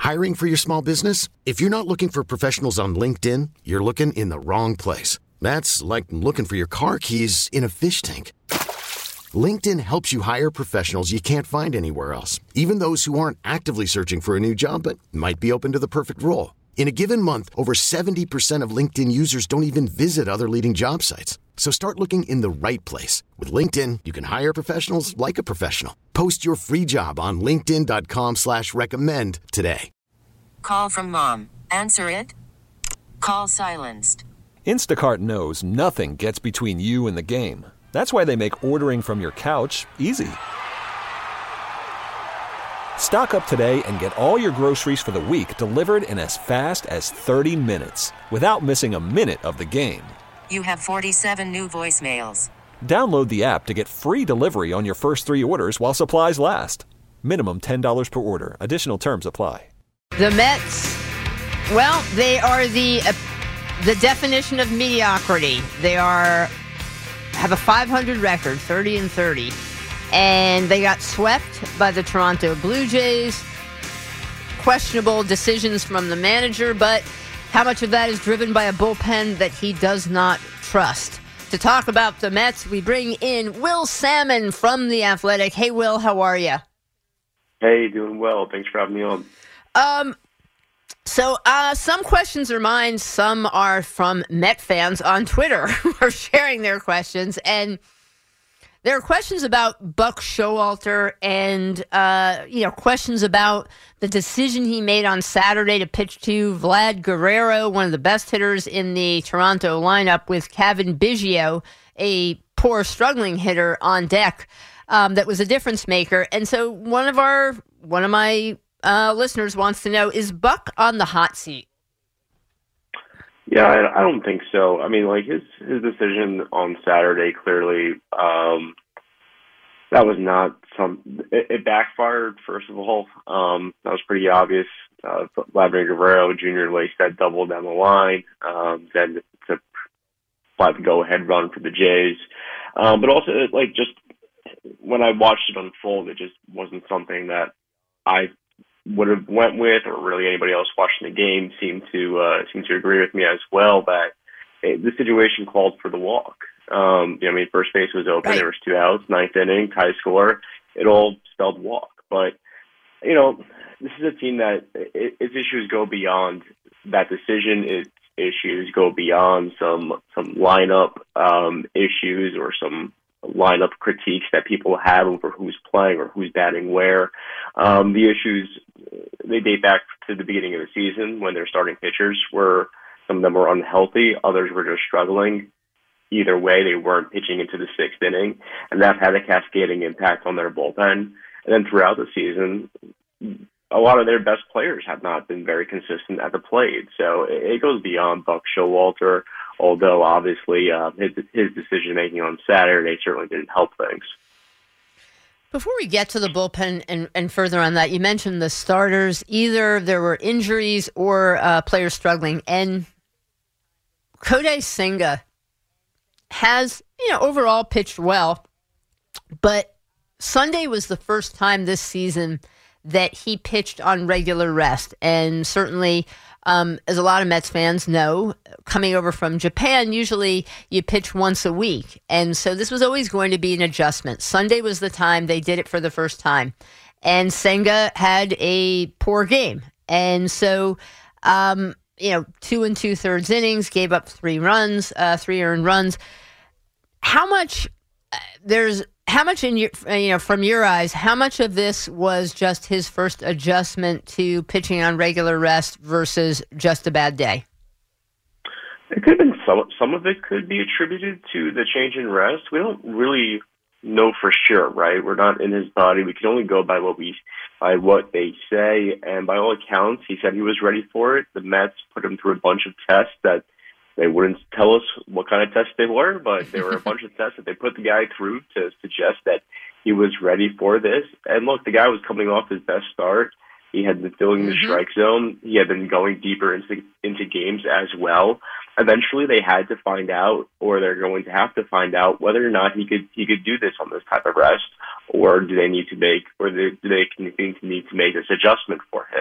Hiring for your small business? If you're not looking for professionals on LinkedIn, you're looking in the wrong place. That's like looking for your car keys in a fish tank. LinkedIn helps you hire professionals you can't find anywhere else, even those who aren't actively searching for a new job but might be open to the perfect role. In a given month, over 70% of LinkedIn users don't even visit other leading job sites. So start looking in the right place. With LinkedIn, you can hire professionals like a professional. Post your free job on linkedin.com/recommend today. Call from mom. Answer it. Call silenced. Instacart knows nothing gets between you and the game. That's why they make ordering from your couch easy. Stock up today and get all your groceries for the week delivered in as fast as 30 minutes without missing a minute of the game. You have 47 new voicemails. Download the app to get free delivery on your first 3 orders while supplies last. Minimum $10 per order. Additional terms apply. The Mets, well, they are the definition of mediocrity. They have a 500 record, 30-30. And they got swept by the Toronto Blue Jays. Questionable decisions from the manager, but how much of that is driven by a bullpen that he does not trust? To talk about the Mets, we bring in Will Salmon from The Athletic. Hey, Will, how are you? Hey, doing well. Thanks for having me on. So some questions are mine, some are from Met fans on Twitter who are sharing their questions, and there are questions about Buck Showalter and, questions about the decision he made on Saturday to pitch to Vlad Guerrero, one of the best hitters in the Toronto lineup, with Cavan Biggio, a poor, struggling hitter on deck that was a difference maker. And so one of my listeners wants to know, is Buck on the hot seat? Yeah, I don't think so. I mean, like his decision on Saturday, clearly, that was not it backfired, first of all. That was pretty obvious. Vladimir Guerrero Jr. laced that double down the line. Then to apply the go-ahead run for the Jays. But also, just when I watched it unfold, it just wasn't something that I would have went with, or really anybody else watching the game seemed to agree with me as well, that the situation called for the walk. First base was open, right. There was 2 outs, 9th inning, tie score. It all spelled walk. But, this is a team that its issues go beyond that decision. Its issues go beyond some lineup issues or some lineup critiques that people have over who's playing or who's batting where. The issues, they date back to the beginning of the season when their starting pitchers some of them were unhealthy, others were just struggling. Either way, they weren't pitching into the 6th inning, and that had a cascading impact on their bullpen. And then throughout the season, a lot of their best players have not been very consistent at the plate. So it goes beyond Buck Showalter, although obviously his decision-making on Saturday certainly didn't help things. Before we get to the bullpen and further on that, you mentioned the starters. Either there were injuries or players struggling. And Kodai Senga has, overall pitched well. But Sunday was the first time this season that he pitched on regular rest. And certainly, as a lot of Mets fans know, coming over from Japan, usually you pitch once a week. And so this was always going to be an adjustment. Sunday was the time they did it for the first time. And Senga had a poor game. And so, 2 2/3 innings, gave up 3 runs, 3 earned runs. How much in your, from your eyes, how much of this was just his first adjustment to pitching on regular rest versus just a bad day? It could have been some of it could be attributed to the change in rest. We don't really know for sure, right? We're not in his body. We can only go by what they say. And by all accounts, he said he was ready for it. The Mets put him through a bunch of tests that they wouldn't tell us what kind of tests they were, but there were a bunch of tests that they put the guy through to suggest that he was ready for this. And look, the guy was coming off his best start. He had been filling the strike zone. He had been going deeper into games as well. Eventually, they had to find out, or they're going to have to find out, whether or not he could do this on this type of rest, or do they need to make, or do they need to make this adjustment for him?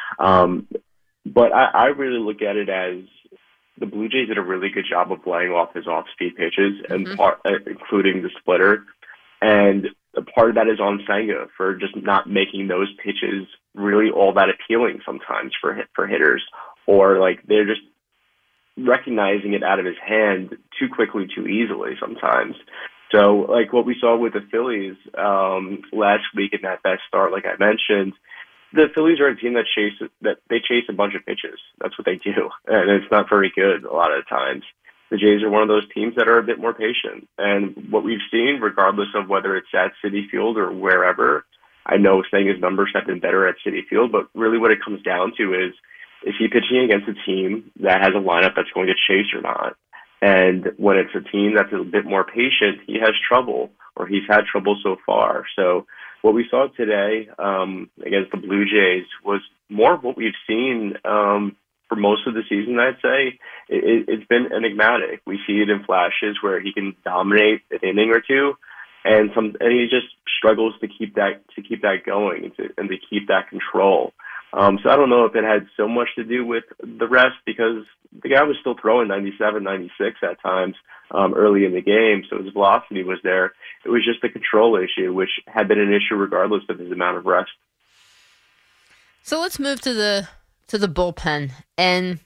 But I really look at it as the Blue Jays did a really good job of laying off his off-speed pitches, and including the splitter. And a part of that is on Senga for just not making those pitches really all that appealing sometimes for hitters, or like they're just recognizing it out of his hand too quickly, too easily sometimes. So like what we saw with the Phillies last week in that best start, like I mentioned, the Phillies are a team that chase a bunch of pitches. That's what they do, and it's not very good a lot of the times. The Jays are one of those teams that are a bit more patient, and what we've seen, regardless of whether it's at Citi Field or wherever, I know Senga's numbers have been better at Citi Field, but really what it comes down to is he pitching against a team that has a lineup that's going to chase or not? And when it's a team that's a bit more patient, he has trouble, or he's had trouble so far. So what we saw today against the Blue Jays was more of what we've seen for most of the season, I'd say. It's been enigmatic. We see it in flashes where he can dominate an inning or two, and he just struggles to keep that going and to keep that control. So I don't know if it had so much to do with the rest, because the guy was still throwing 97, 96 at times early in the game, so his velocity was there. It was just a control issue, which had been an issue regardless of his amount of rest. So let's move to the bullpen. And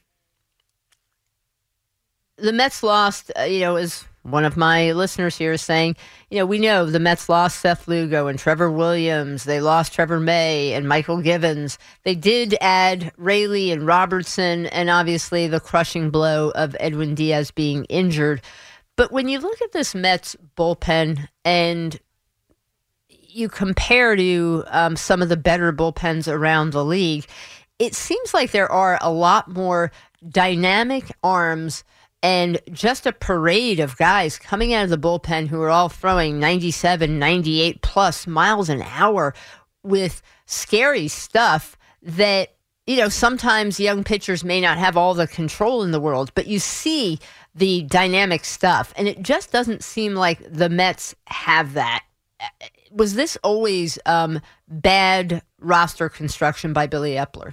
the Mets lost, as one of my listeners here is saying, we know the Mets lost Seth Lugo and Trevor Williams. They lost Trevor May and Michael Givens. They did add Raley and Robertson, and obviously the crushing blow of Edwin Diaz being injured. But when you look at this Mets bullpen and you compare to some of the better bullpens around the league, it seems like there are a lot more dynamic arms and just a parade of guys coming out of the bullpen who are all throwing 97, 98 plus miles an hour with scary stuff that, sometimes young pitchers may not have all the control in the world, but you see the dynamic stuff, and it just doesn't seem like the Mets have that. Was this always bad roster construction by Billy Epler?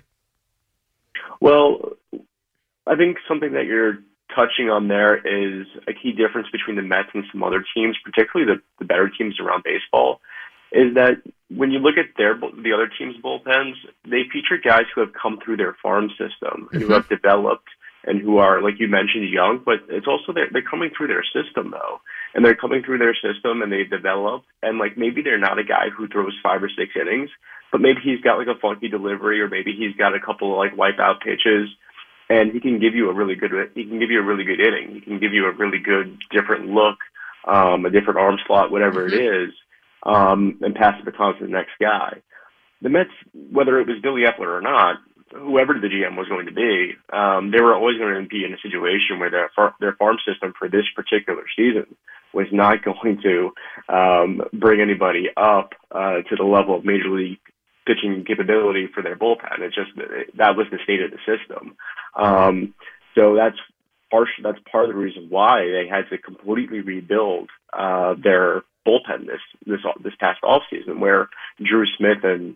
Well, I think something that you're touching on there is a key difference between the Mets and some other teams, particularly the better teams around baseball, is that when you look at the other teams' bullpens, they feature guys who have come through their farm system, who have developed, and who are, like you mentioned, young, but it's also they're coming through their system, though. And they're coming through their system, and they've developed, and maybe they're not a guy who throws 5 or 6 innings, but maybe he's got a funky delivery, or maybe he's got a couple of wipeout pitches, and he can give you a really good inning. He can give you a really good different look, a different arm slot, whatever it is, and pass the baton to the next guy. The Mets, whether it was Billy Epler or not, whoever the GM was going to be, they were always going to be in a situation where their farm system for this particular season was not going to bring anybody up to the level of major league pitching capability for their bullpen. It's just that was the state of the system. So that's part of the reason why they had to completely rebuild their bullpen this past offseason, where Drew Smith who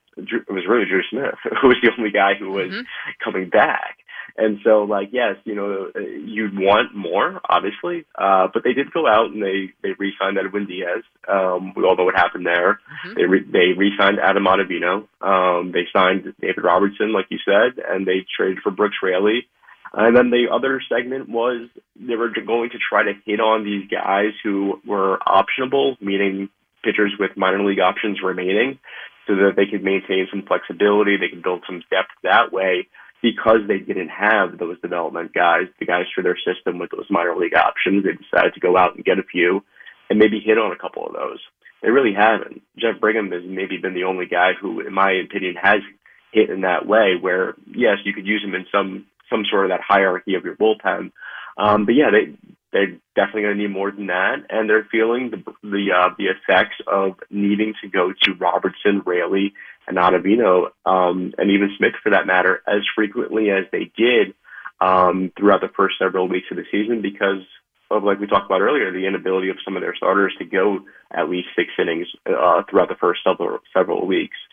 was the only guy who was coming back. And so, yes, you'd want more, obviously, but they did go out and they re-signed Edwin Diaz. We all know what happened there. They re-signed Adam Ottavino. They signed David Robertson, like you said, and they traded for Brooks Raley. And then the other segment was they were going to try to hit on these guys who were optionable, meaning pitchers with minor league options remaining, so that they could maintain some flexibility, they could build some depth that way, because they didn't have those development guys, the guys through their system with those minor league options. They decided to go out and get a few and maybe hit on a couple of those. They really haven't. Jeff Brigham has maybe been the only guy who, in my opinion, has hit in that way, where, yes, you could use him in some sort of that hierarchy of your bullpen. But yeah, they're definitely going to need more than that, and they're feeling the effects of needing to go to Robertson, Raley, and Ottavino, and even Smith for that matter, as frequently as they did throughout the first several weeks of the season, because of, like we talked about earlier, the inability of some of their starters to go at least 6 innings throughout the first several weeks.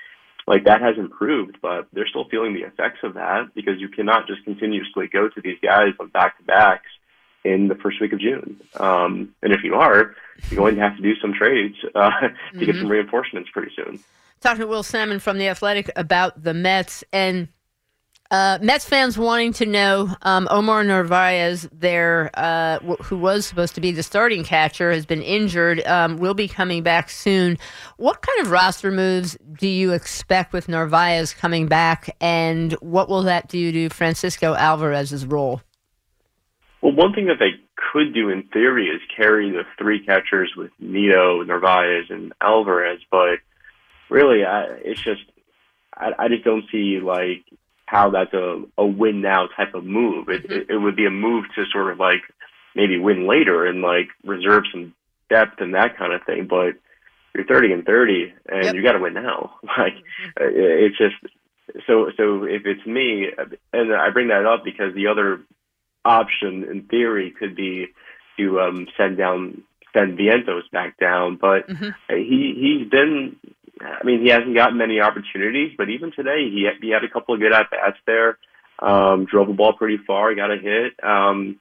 like that has improved, but they're still feeling the effects of that because you cannot just continuously go to these guys on back-to-backs in the first week of June. And if you are, you're going to have to do some trades to get some reinforcemements pretty soon. Talking to Will Salmon from The Athletic about the Mets, and Mets fans wanting to know, Omar Narvaez, who was supposed to be the starting catcher, has been injured, will be coming back soon. What kind of roster moves do you expect with Narvaez coming back, and what will that do to Francisco Alvarez's role? Well, one thing that they could do in theory is carry the three catchers with Nido, Narvaez, and Alvarez, but really, I just don't see like how that's a win now type of move. It would be a move to sort of like maybe win later and like reserve some depth and that kind of thing. But you're 30-30 and you got to win now. Like it's just so if it's me, and I bring that up because the other option in theory could be to send Vientos back down, but he's been. I mean, he hasn't gotten many opportunities, but even today he had a couple of good at bats there. Drove the ball pretty far, got a hit. When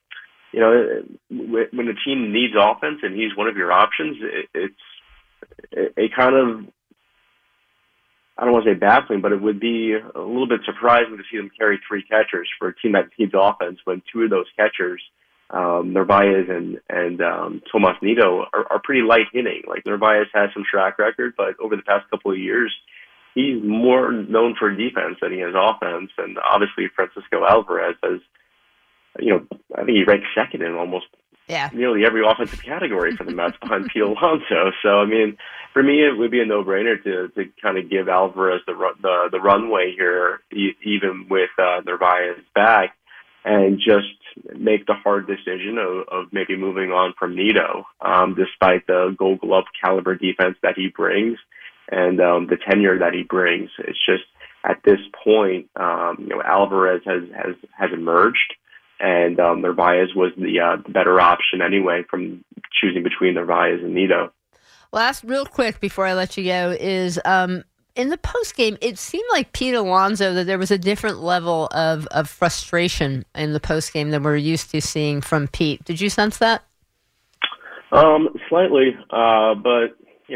the team needs offense and he's one of your options, it's a kind of, I don't want to say baffling, but it would be a little bit surprising to see them carry three catchers for a team that needs offense when two of those catchers, Narvaez and Tomas Nido, are pretty light hitting. Like Narvaez has some track record, but over the past couple of years, he's more known for defense than he is offense. And obviously, Francisco Alvarez has, I think he ranks second in almost nearly every offensive category for the Mets behind Pete Alonso. So, I mean, for me, it would be a no-brainer to kind of give Alvarez the runway here, even with Narvaez back, and just make the hard decision of maybe moving on from Nido, despite the Gold Glove caliber defense that he brings and the tenure that he brings. It's just at this point, Alvarez has emerged, and Narvaez was the better option anyway from choosing between Narvaez and Nido. Last, real quick before I let you go, is in the postgame, it seemed like Pete Alonso, that there was a different level of frustration in the postgame than we're used to seeing from Pete. Did you sense that? Slightly, but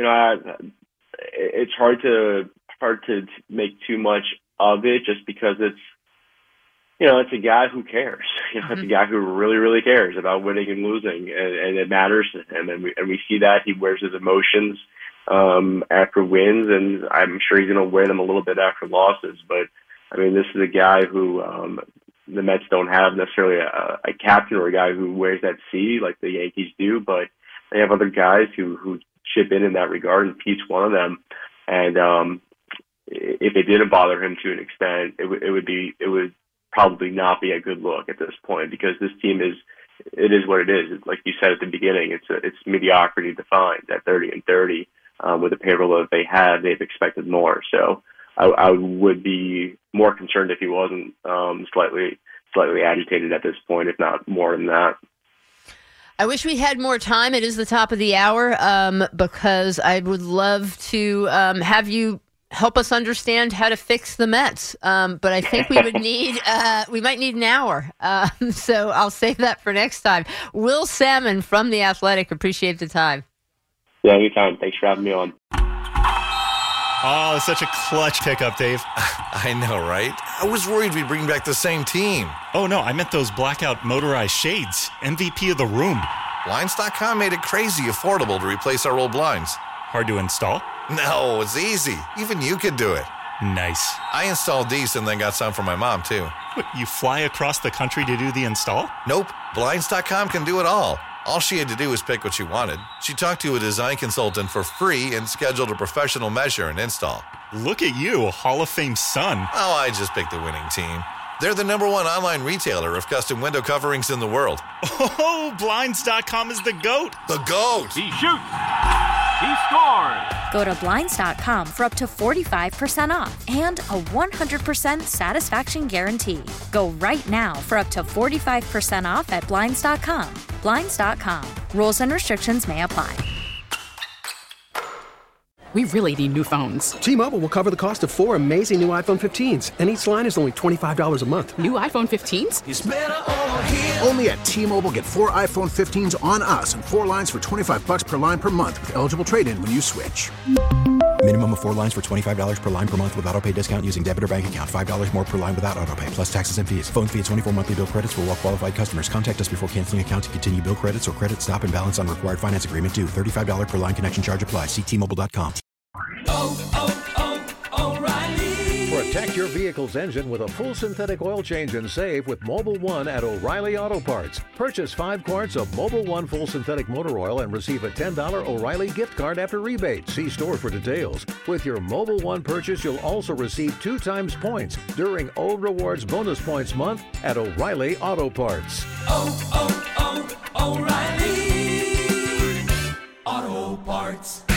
it's hard to make too much of it just because it's a guy who cares. It's a guy who really, really cares about winning and losing, and it matters to him. And we see that he wears his emotions after wins, and I'm sure he's going to wear them a little bit after losses. But I mean, this is a guy who the Mets don't have necessarily a captain or a guy who wears that C like the Yankees do, but they have other guys who chip in that regard, and Pete's one of them. And if it didn't bother him to an extent, it would probably not be a good look at this point, because this team is what it is. Like you said at the beginning, it's mediocrity defined at 30-30. With the payroll that they had, they've expected more. So I would be more concerned if he wasn't slightly agitated at this point, if not more than that. I wish we had more time. It is the top of the hour, because I would love to have you help us understand how to fix the Mets. But I think we would we might need an hour. So I'll save that for next time. Will Salmon from The Athletic, appreciate the time. Yeah, anytime. Thanks for having me on. Oh, such a clutch pickup, Dave. I know, right? I was worried we'd bring back the same team. Oh, no, I meant those blackout motorized shades. MVP of the room. Blinds.com made it crazy affordable to replace our old blinds. Hard to install? No, it's easy. Even you could do it. Nice. I installed these and then got some for my mom, too. What, you fly across the country to do the install? Nope. Blinds.com can do it all. All she had to do was pick what she wanted. She talked to a design consultant for free and scheduled a professional measure and install. Look at you, Hall of Fame son. Oh, I just picked the winning team. They're the #1 online retailer of custom window coverings in the world. Oh, Blinds.com is the GOAT. The GOAT. He shoots. He scores. Go to Blinds.com for up to 45% off and a 100% satisfaction guarantee. Go right now for up to 45% off at Blinds.com. Blinds.com. Rules and restrictions may apply. We really need new phones. T-Mobile will cover the cost of 4 amazing new iPhone 15s, and each line is only $25 a month. New iPhone 15s? It's better over here. Only at T-Mobile, get 4 iPhone 15s on us and 4 lines for $25 per line per month with eligible trade-in when you switch. Minimum of 4 lines for $25 per line per month with autopay discount using debit or bank account. $5 more per line without autopay, plus taxes and fees. Phone fee at 24 monthly bill credits for well-qualified customers. Contact us before canceling account to continue bill credits or credit stop and balance on required finance agreement due. $35 per line connection charge applies. See T-Mobile.com. O'Reilly. Protect your vehicle's engine with a full synthetic oil change and save with Mobil 1 at O'Reilly Auto Parts. Purchase 5 quarts of Mobil 1 full synthetic motor oil and receive a $10 O'Reilly gift card after rebate. See store for details. With your Mobil 1 purchase, you'll also receive 2 times points during O Rewards Bonus Points Month at O'Reilly Auto Parts. O'Reilly Auto Parts.